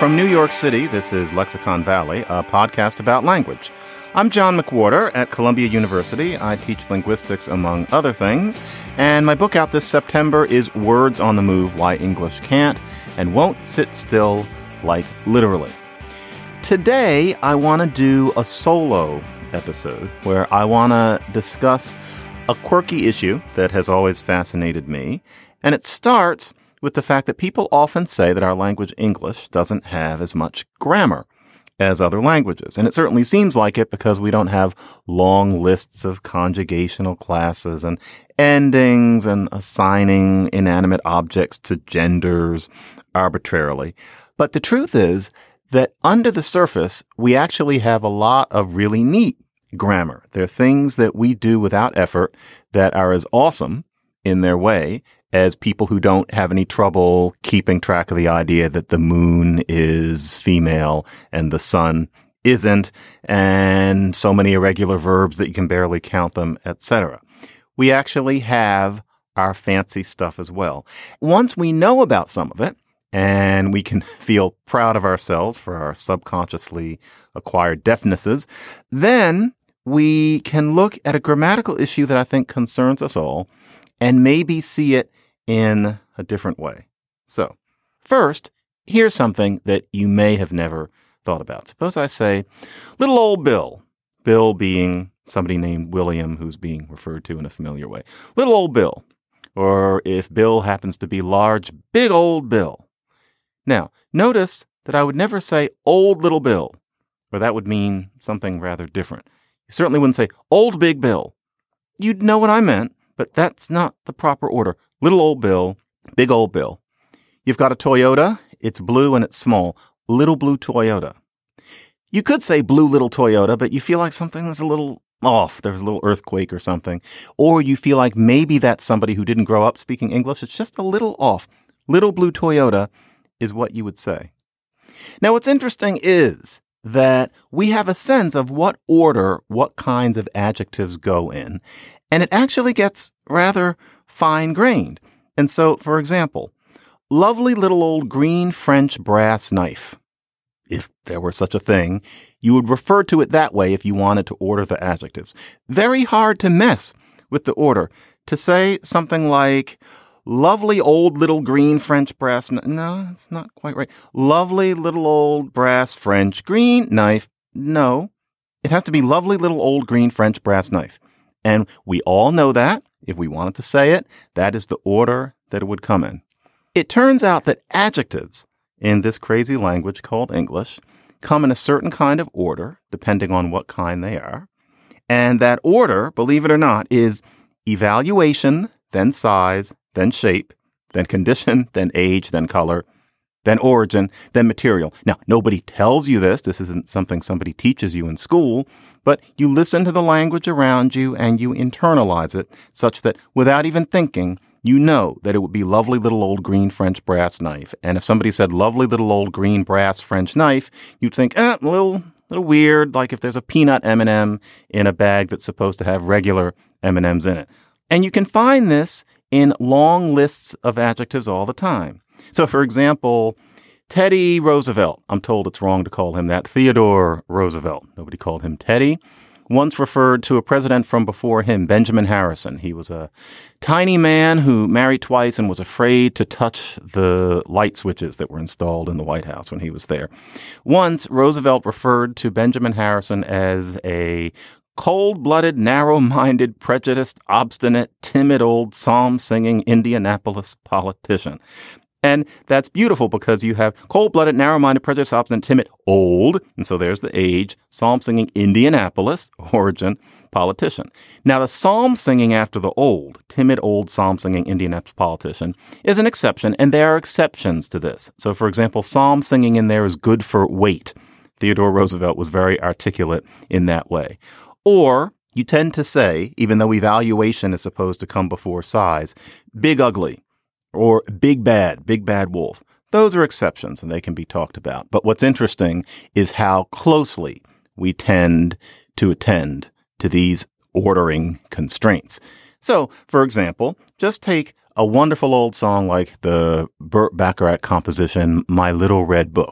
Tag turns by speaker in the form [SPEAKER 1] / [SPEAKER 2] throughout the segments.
[SPEAKER 1] From New York City, this is Lexicon Valley, a podcast about language. I'm John McWhorter at Columbia University. I teach linguistics, among other things, and my book out this September is Words on the Move, Why English Can't and Won't Sit Still, like literally. Today, I want to do a solo episode where I want to discuss a quirky issue that has always fascinated me, and it starts with the fact that people often say that our language English doesn't have as much grammar as other languages. And it certainly seems like it because we don't have long lists of conjugational classes and endings and assigning inanimate objects to genders arbitrarily. But the truth is that under the surface, we actually have a lot of really neat grammar. There are things that we do without effort that are as awesome in their way as people who don't have any trouble keeping track of the idea that the moon is female and the sun isn't, and so many irregular verbs that you can barely count them, etc. We actually have our fancy stuff as well. Once we know about some of it, and we can feel proud of ourselves for our subconsciously acquired deafnesses, then we can look at a grammatical issue that I think concerns us all and maybe see it in a different way. So, first, here's something that you may have never thought about. Suppose I say, little old Bill. Bill being somebody named William who's being referred to in a familiar way. Little old Bill. Or if Bill happens to be large, big old Bill. Now, notice that I would never say old little Bill, or that would mean something rather different. You certainly wouldn't say old big Bill. You'd know what I meant, but that's not the proper order. Little old Bill, big old Bill. You've got a Toyota. It's blue and it's small. Little blue Toyota. You could say blue little Toyota, but you feel like something is a little off. There's a little earthquake or something. Or you feel like maybe that's somebody who didn't grow up speaking English. It's just a little off. Little blue Toyota is what you would say. Now, what's interesting is that we have a sense of what order, what kinds of adjectives go in. And it actually gets rather fine-grained. And so, for example, lovely little old green French brass knife. If there were such a thing, you would refer to it that way if you wanted to order the adjectives. Very hard to mess with the order. To say something like, lovely old little green French brass knife. No, it's not quite right. Lovely little old brass French green knife. No, it has to be lovely little old green French brass knife. And we all know that. If we wanted to say it, that is the order that it would come in. It turns out that adjectives in this crazy language called English come in a certain kind of order, depending on what kind they are. And that order, believe it or not, is evaluation, then size, then shape, then condition, then age, then color, then origin, then material. Now, nobody tells you this. This isn't something somebody teaches you in school, but you listen to the language around you and you internalize it such that without even thinking, you know that it would be lovely little old green French brass knife. And if somebody said lovely little old green brass French knife, you'd think, a little weird, like if there's a peanut M&M in a bag that's supposed to have regular M&Ms in it. And you can find this in long lists of adjectives all the time. So, for example, Teddy Roosevelt. I'm told it's wrong to call him that. Theodore Roosevelt. Nobody called him Teddy. Once referred to a president from before him, Benjamin Harrison. He was a tiny man who married twice and was afraid to touch the light switches that were installed in the White House when he was there. Once, Roosevelt referred to Benjamin Harrison as a cold-blooded, narrow-minded, prejudiced, obstinate, timid old psalm-singing Indianapolis politician. And that's beautiful because you have cold-blooded, narrow-minded, prejudiced, obstinate, timid, old. And so there's the age, psalm-singing Indianapolis, origin, politician. Now, the psalm-singing after the old, timid, old, psalm-singing Indianapolis politician is an exception, and there are exceptions to this. So, for example, psalm-singing in there is good for weight. Theodore Roosevelt was very articulate in that way. Or you tend to say, even though evaluation is supposed to come before size, big ugly. Or big bad wolf. Those are exceptions and they can be talked about. But what's interesting is how closely we tend to attend to these ordering constraints. So, for example, just take a wonderful old song like the Burt Bacharach composition, My Little Red Book.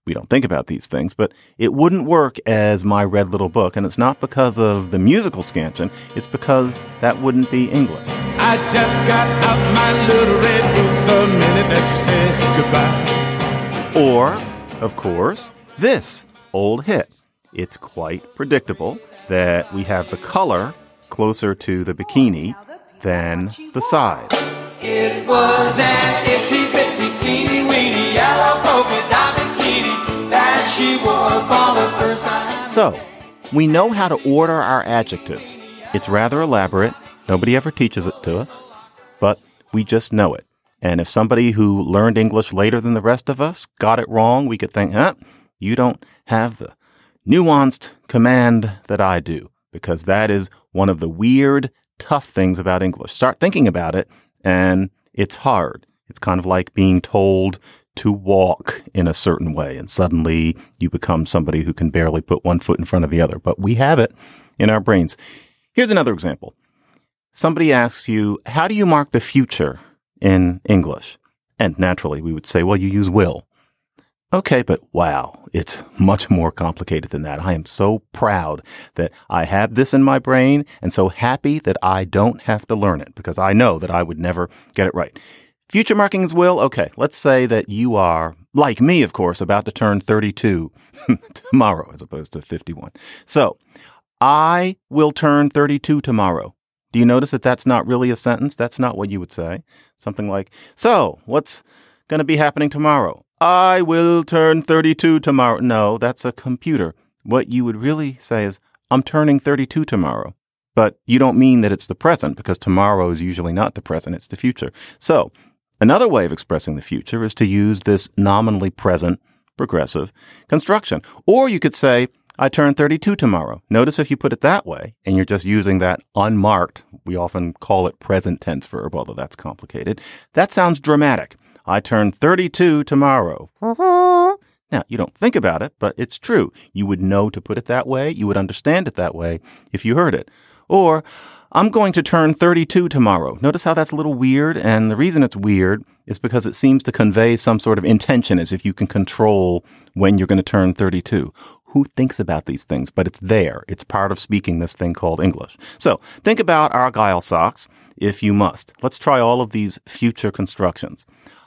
[SPEAKER 1] We don't think about these things, but it wouldn't work as My Red Little Book, and it's not because of the musical scansion, it's because that wouldn't be English.
[SPEAKER 2] I just got out my little red book the minute that you said goodbye.
[SPEAKER 1] Or, of course, this old hit. It's quite predictable that we have the color closer to the bikini than the size.
[SPEAKER 3] It was an itsy bitsy teeny weeny yellow polka dot bikini that she wore for the first time.
[SPEAKER 1] So, we know how to order our adjectives. It's rather elaborate. Nobody ever teaches it to us, but we just know it. And if somebody who learned English later than the rest of us got it wrong, we could think, you don't have the nuanced command that I do, because that is one of the weird, tough things about English. Start thinking about it, and it's hard. It's kind of like being told to walk in a certain way, and suddenly you become somebody who can barely put one foot in front of the other. But we have it in our brains. Here's another example. Somebody asks you, how do you mark the future in English? And naturally, we would say, well, you use will. Okay, but wow, it's much more complicated than that. I am so proud that I have this in my brain and so happy that I don't have to learn it because I know that I would never get it right. Future markings will, okay, let's say that you are, like me, of course, about to turn 32 tomorrow as opposed to 51. So, I will turn 32 tomorrow. Do you notice that that's not really a sentence? That's not what you would say. Something like, so, what's going to be happening tomorrow? I will turn 32 tomorrow. No, that's a computer. What you would really say is, I'm turning 32 tomorrow. But you don't mean that it's the present because tomorrow is usually not the present. It's the future. So another way of expressing the future is to use this nominally present progressive construction. Or you could say, I turn 32 tomorrow. Notice if you put it that way and you're just using that unmarked, we often call it present tense verb, although that's complicated. That sounds dramatic. I turn 32 tomorrow. Now, you don't think about it, but it's true. You would know to put it that way. You would understand it that way if you heard it. Or, I'm going to turn 32 tomorrow. Notice how that's a little weird. And the reason it's weird is because it seems to convey some sort of intention as if you can control when you're going to turn 32. Who thinks about these things? But it's there. It's part of speaking this thing called English. So think about Argyle socks if you must. Let's try all of these future constructions.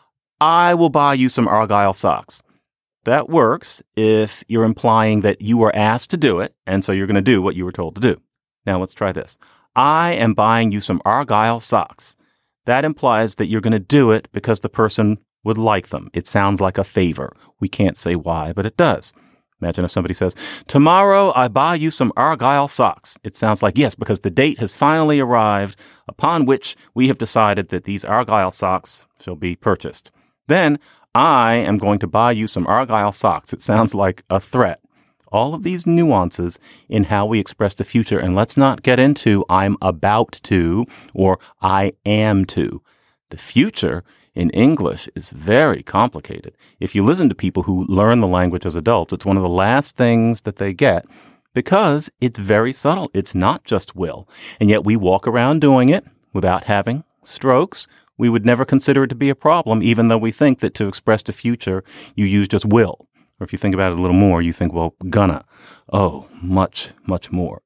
[SPEAKER 1] I will buy you some Argyle socks. That works if you're implying that you were asked to do it, and so you're going to do what you were told to do. Now let's try this. I am buying you some Argyle socks. That implies that you're going to do it because the person would like them. It sounds like a favor. We can't say why, but it does. Imagine if somebody says, tomorrow I buy you some Argyle socks. It sounds like, yes, because the date has finally arrived upon which we have decided that these Argyle socks shall be purchased. Then I am going to buy you some Argyle socks. It sounds like a threat. All of these nuances in how we express the future. And let's not get into I'm about to or I am to. The future in English is very complicated. If you listen to people who learn the language as adults, it's one of the last things that they get because it's very subtle. It's not just will. And yet we walk around doing it without having strokes. We would never consider it to be a problem, even though we think that to express the future, you use just will. Or if you think about it a little more, you think, well, gonna. Oh, much, much more.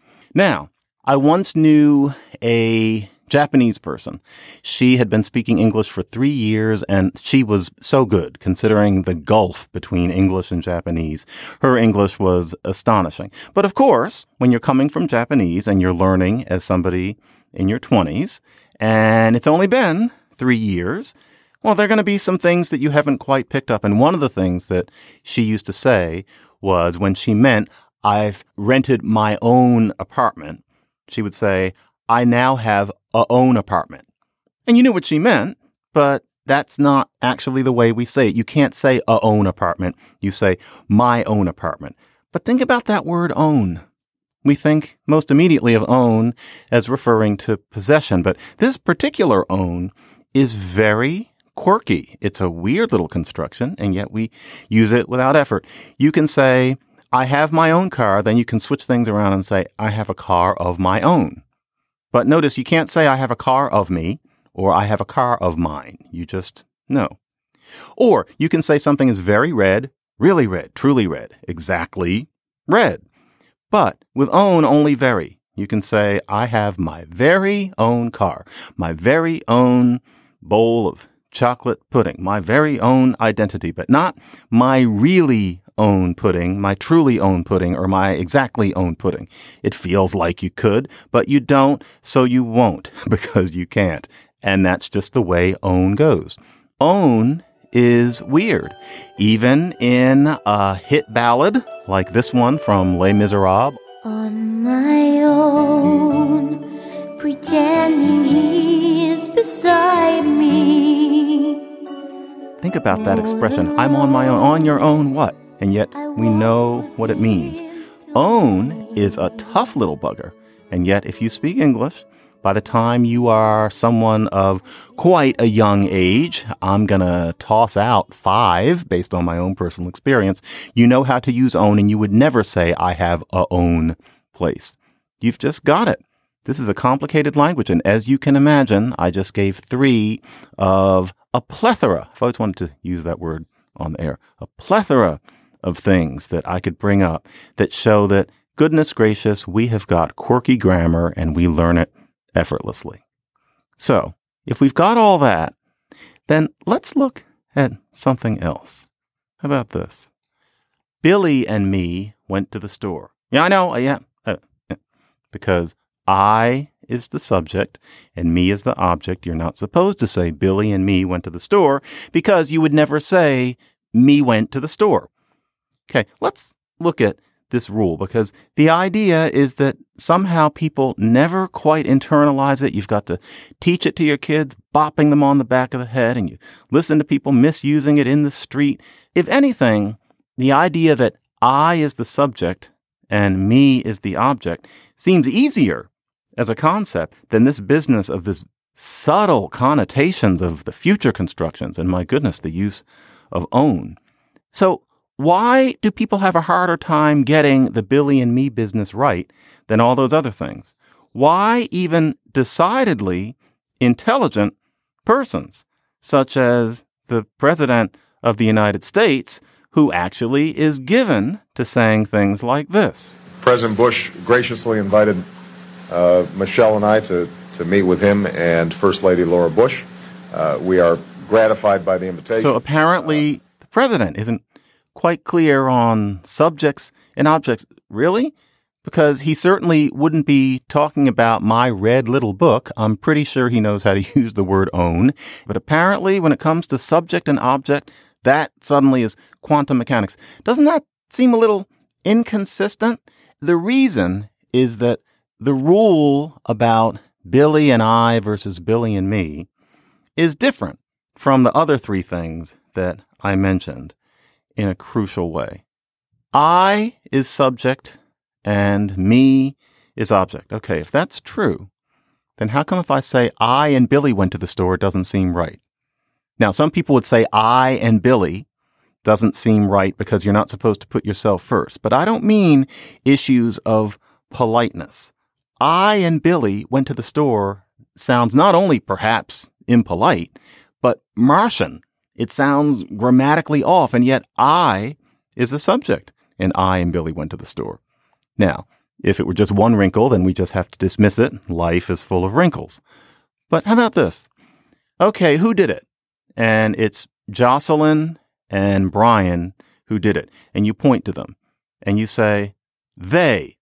[SPEAKER 1] Now, I once knew a Japanese person. She had been speaking English for 3 years, and she was so good, considering the gulf between English and Japanese. Her English was astonishing. But of course, when you're coming from Japanese and you're learning as somebody in your 20s, and it's only been 3 years, well, there are going to be some things that you haven't quite picked up. And one of the things that she used to say was when she meant, I've rented my own apartment, she would say, I now have a own apartment. And you knew what she meant, but that's not actually the way we say it. You can't say a own apartment. You say my own apartment. But think about that word own. We think most immediately of own as referring to possession, but this particular own is very quirky. It's a weird little construction, and yet we use it without effort. You can say, I have my own car, then you can switch things around and say, I have a car of my own. But notice you can't say I have a car of me or I have a car of mine. You just know. Or you can say something is very red, really red, truly red, exactly red. But with own, only very. You can say, I have my very own car, my very own bowl of chocolate pudding, my very own identity, but not my really own pudding, my truly own pudding, or my exactly own pudding. It feels like you could, but you don't, so you won't because you can't. And that's just the way own goes. Own is weird. Even in a hit ballad like this one from Les Miserables.
[SPEAKER 4] On my own, pretending he's beside me.
[SPEAKER 1] Think about that expression. I'm on my own. On your own what? And yet we know what it means. Own is a tough little bugger. And yet if you speak English, by the time you are someone of quite a young age, I'm going to toss out 5 based on my own personal experience. You know how to use own, and you would never say, I have a own place. You've just got it. This is a complicated language. And as you can imagine, I just gave 3 of a plethora. I've always wanted to use that word on the air. A plethora of things that I could bring up that show that, goodness gracious, we have got quirky grammar and we learn it effortlessly. So, if we've got all that, then let's look at something else. How about this? Billy and me went to the store. Yeah, I know. Yeah. Because I is the subject and me is the object. You're not supposed to say Billy and me went to the store because you would never say me went to the store. Okay, let's look at this rule, because the idea is that somehow people never quite internalize it. You've got to teach it to your kids, bopping them on the back of the head, and you listen to people misusing it in the street. If anything, the idea that I is the subject and me is the object seems easier as a concept than this business of this subtle connotations of the future constructions and, my goodness, the use of own. So why do people have a harder time getting the Billy and me business right than all those other things? Why even decidedly intelligent persons, such as the President of the United States, who actually is given to saying things like this?
[SPEAKER 5] President Bush graciously invited Michelle and I to meet with him and First Lady Laura Bush. We are gratified by the invitation.
[SPEAKER 1] So apparently the president isn't quite clear on subjects and objects. Really? Because he certainly wouldn't be talking about my red little book. I'm pretty sure he knows how to use the word own. But apparently when it comes to subject and object, that suddenly is quantum mechanics. Doesn't that seem a little inconsistent? The reason is that the rule about Billy and I versus Billy and me is different from the other 3 things that I mentioned in a crucial way. I is subject and me is object. Okay, if that's true, then how come if I say I and Billy went to the store, it doesn't seem right? Now, some people would say I and Billy doesn't seem right because you're not supposed to put yourself first. But I don't mean issues of politeness. I and Billy went to the store sounds not only perhaps impolite, but Martian. It sounds grammatically off, and yet I is a subject, and I and Billy went to the store. Now, if it were just one wrinkle, then we just have to dismiss it. Life is full of wrinkles. But how about this? Okay, who did it? And it's Jocelyn and Brian who did it. And you point to them, and you say, they.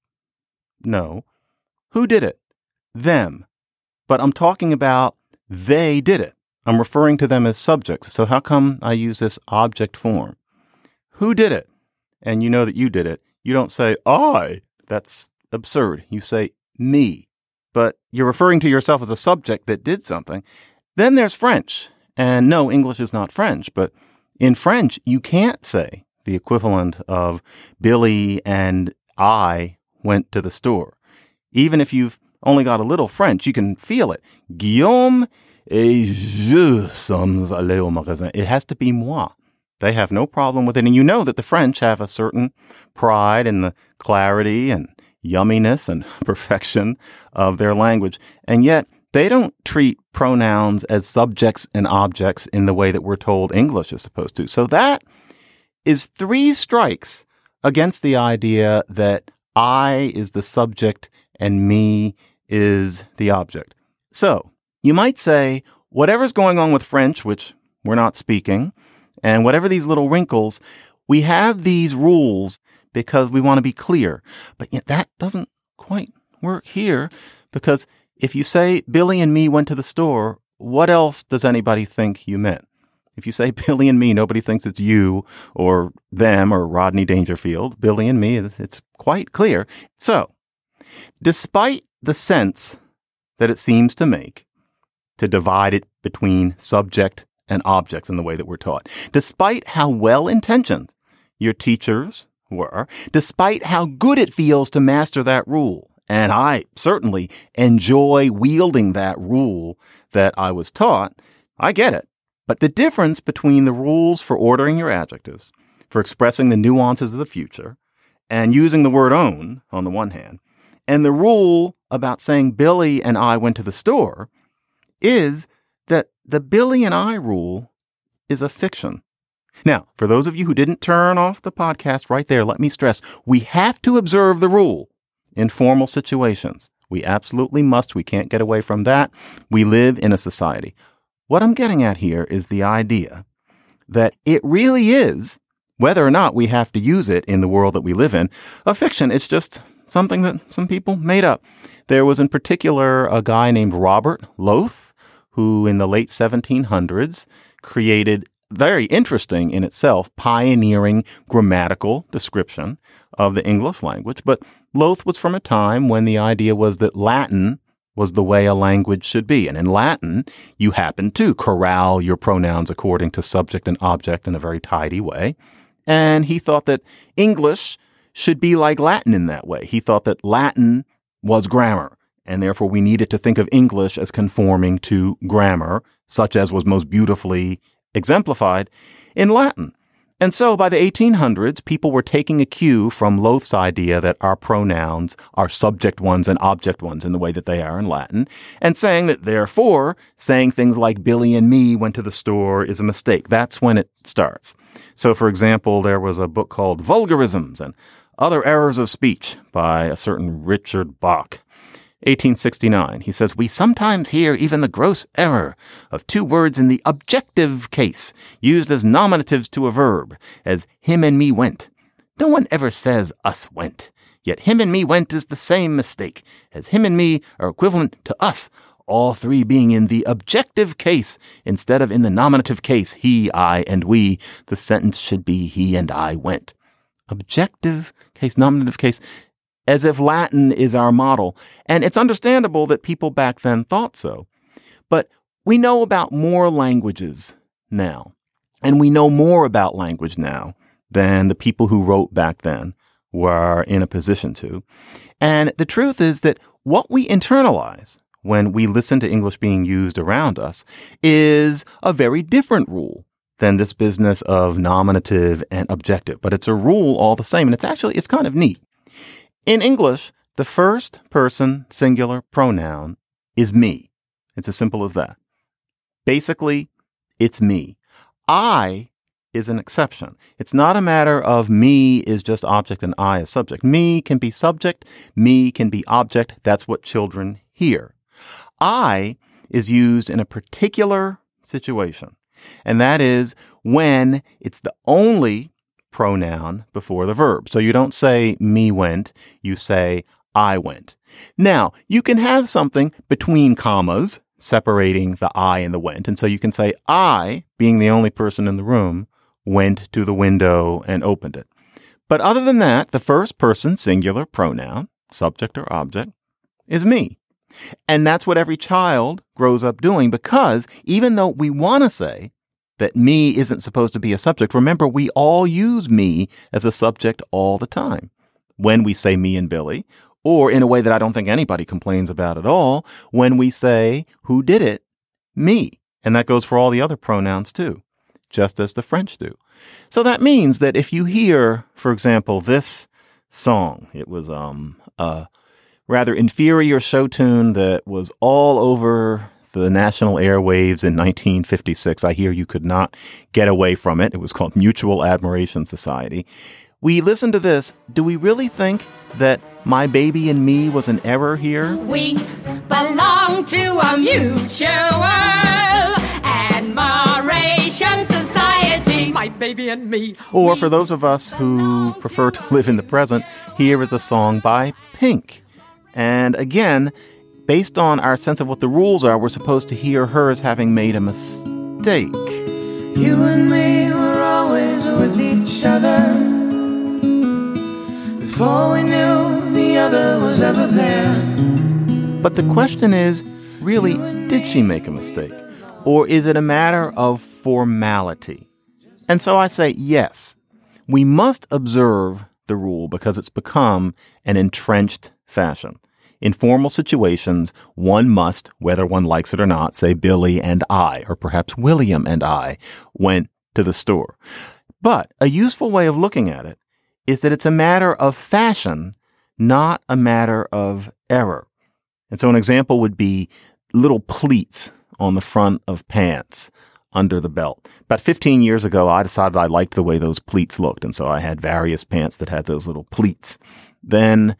[SPEAKER 1] No. Who did it? Them. But I'm talking about they did it. I'm referring to them as subjects. So how come I use this object form? Who did it? And you know that you did it. You don't say I. That's absurd. You say me. But you're referring to yourself as a subject that did something. Then there's French. And no, English is not French. But in French, you can't say the equivalent of Billy and I went to the store. Even if you've only got a little French, you can feel it. Guillaume et je sommes allés au magasin. It has to be moi. They have no problem with it. And you know that the French have a certain pride in the clarity and yumminess and perfection of their language. And yet they don't treat pronouns as subjects and objects in the way that we're told English is supposed to. So that is 3 strikes against the idea that I is the subject and me is the object. So you might say, whatever's going on with French, which we're not speaking, and whatever these little wrinkles, we have these rules because we want to be clear. But yet that doesn't quite work here, because if you say Billy and me went to the store, what else does anybody think you meant? If you say Billy and me, nobody thinks it's you or them or Rodney Dangerfield. Billy and me, it's quite clear. So, despite the sense that it seems to make to divide it between subject and objects in the way that we're taught, despite how well-intentioned your teachers were, despite how good it feels to master that rule, and I certainly enjoy wielding that rule that I was taught, I get it. But the difference between the rules for ordering your adjectives, for expressing the nuances of the future, and using the word own on the one hand, and the rule about saying Billy and I went to the store is that the Billy and I rule is a fiction. Now, for those of you who didn't turn off the podcast right there, let me stress, we have to observe the rule in formal situations. We absolutely must. We can't get away from that. We live in a society. What I'm getting at here is the idea that it really is, whether or not we have to use it in the world that we live in, a fiction. It's just something that some people made up. There was in particular a guy named Robert Loth, who in the late 1700s created very interesting in itself, pioneering grammatical description of the English language. But Loth was from a time when the idea was that Latin was the way a language should be. And in Latin, you happen to corral your pronouns according to subject and object in a very tidy way. And he thought that English should be like Latin in that way. He thought that Latin was grammar, and therefore we needed to think of English as conforming to grammar, such as was most beautifully exemplified in Latin. And so by the 1800s, people were taking a cue from Loth's idea that our pronouns are subject ones and object ones in the way that they are in Latin, and saying that therefore saying things like Billy and me went to the store is a mistake. That's when it starts. So, for example, there was a book called Vulgarisms and Other Errors of Speech by a certain Richard Bach. 1869, he says, we sometimes hear even the gross error of 2 words in the objective case used as nominatives to a verb, as him and me went. No one ever says us went, yet him and me went is the same mistake, as him and me are equivalent to us, all 3 being in the objective case instead of in the nominative case, he, I, and we. The sentence should be he and I went. Objective case, nominative case, as if Latin is our model. And it's understandable that people back then thought so. But we know about more languages now. And we know more about language now than the people who wrote back then were in a position to. And the truth is that what we internalize when we listen to English being used around us is a very different rule than this business of nominative and objective. But it's a rule all the same. And it's kind of neat. In English, the first person singular pronoun is me. It's as simple as that. Basically, it's me. I is an exception. It's not a matter of me is just object and I is subject. Me can be subject. Me can be object. That's what children hear. I is used in a particular situation, and that is when it's the only pronoun before the verb. So you don't say me went, you say I went. Now, you can have something between commas separating the I and the went. And so you can say I, being the only person in the room, went to the window and opened it. But other than that, the first person singular pronoun, subject or object, is me. And that's what every child grows up doing, because even though we want to say that me isn't supposed to be a subject, remember, we all use me as a subject all the time. When we say me and Billy, or in a way that I don't think anybody complains about at all, when we say who did it, me. And that goes for all the other pronouns too, just as the French do. So that means that if you hear, for example, this song, it was a rather inferior show tune that was all over the national airwaves in 1956. I hear you could not get away from it. It was called Mutual Admiration Society. We listen to this. Do we really think that My Baby and Me was an error here?
[SPEAKER 6] We belong to a mutual admiration society, my baby and me.
[SPEAKER 1] Or for those of us who prefer to live in the present, here is a song by Pink. And again, based on our sense of what the rules are, we're supposed to hear her as having made a mistake.
[SPEAKER 2] You and me were always with each other. Before we knew the other was ever there.
[SPEAKER 1] But the question is, really, did she make a mistake? Or is it a matter of formality? And so I say, yes, we must observe the rule because it's become an entrenched fashion. In formal situations, one must, whether one likes it or not, say Billy and I, or perhaps William and I, went to the store. But a useful way of looking at it is that it's a matter of fashion, not a matter of error. And so an example would be little pleats on the front of pants under the belt. About 15 years ago, I decided I liked the way those pleats looked, and so I had various pants that had those little pleats. Then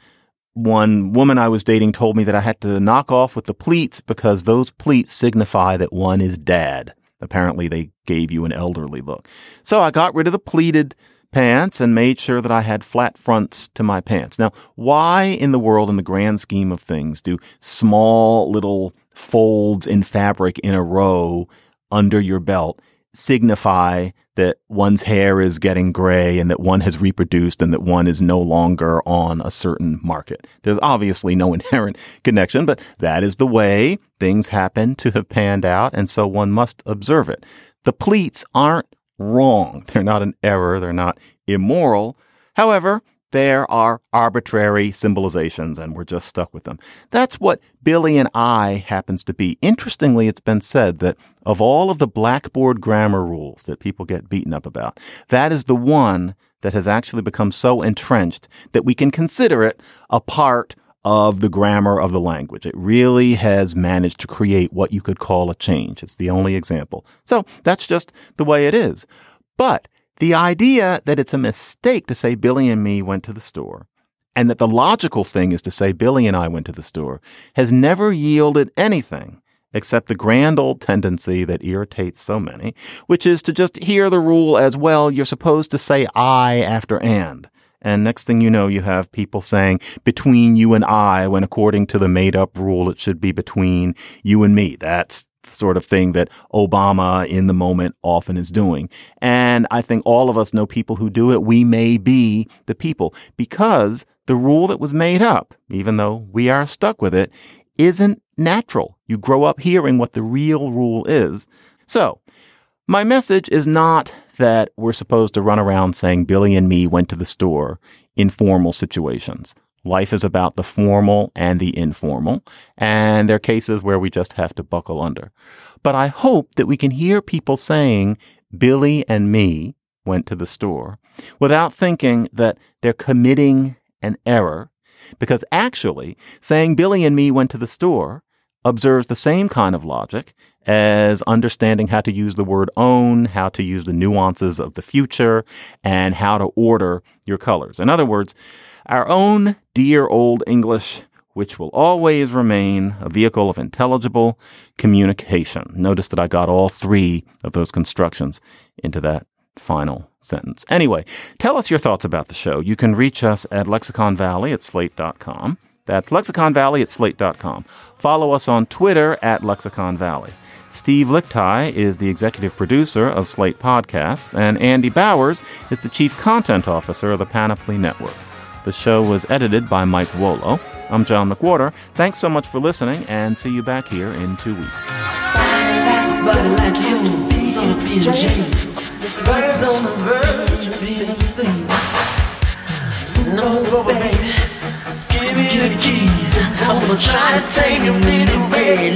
[SPEAKER 1] one woman I was dating told me that I had to knock off with the pleats because those pleats signify that one is dad. Apparently, they gave you an elderly look. So I got rid of the pleated pants and made sure that I had flat fronts to my pants. Now, why in the world, in the grand scheme of things, do small little folds in fabric in a row under your belt signify that one's hair is getting gray and that one has reproduced and that one is no longer on a certain market? There's obviously no inherent connection, but that is the way things happen to have panned out, and so one must observe it. The pleats aren't wrong. They're not an error. They're not immoral. However, there are arbitrary symbolizations, and we're just stuck with them. That's what Billy and I happens to be. Interestingly, it's been said that of all of the blackboard grammar rules that people get beaten up about, that is the one that has actually become so entrenched that we can consider it a part of the grammar of the language. It really has managed to create what you could call a change. It's the only example. So that's just the way it is. But the idea that it's a mistake to say Billy and me went to the store, and that the logical thing is to say Billy and I went to the store, has never yielded anything except the grand old tendency that irritates so many, which is to just hear the rule as, well, you're supposed to say I after and. And next thing you know, you have people saying between you and I, when according to the made-up rule, it should be between you and me. That's the sort of thing that Obama in the moment often is doing. And I think all of us know people who do it. We may be the people, because the rule that was made up, even though we are stuck with it, isn't natural. You grow up hearing what the real rule is. So my message is not that we're supposed to run around saying Billy and me went to the store in formal situations. Life is about the formal and the informal, and there are cases where we just have to buckle under. But I hope that we can hear people saying Billy and me went to the store without thinking that they're committing an error, because actually saying Billy and me went to the store observes the same kind of logic as understanding how to use the word own, how to use the nuances of the future, and how to order your colors. In other words, our own dear old English, which will always remain a vehicle of intelligible communication. Notice that I got all three of those constructions into that final sentence. Anyway, tell us your thoughts about the show. You can reach us at lexiconvalley@slate.com. That's lexiconvalley@slate.com. Follow us on Twitter at lexiconvalley. Steve Lichtai is the executive producer of Slate Podcasts, and Andy Bowers is the chief content officer of the Panoply Network. The show was edited by Mike Wolo. I'm John McWhorter. Thanks so much for listening, and see you back here in 2 weeks.
[SPEAKER 3] Give me the keys, I'm gonna try to take him in the rain.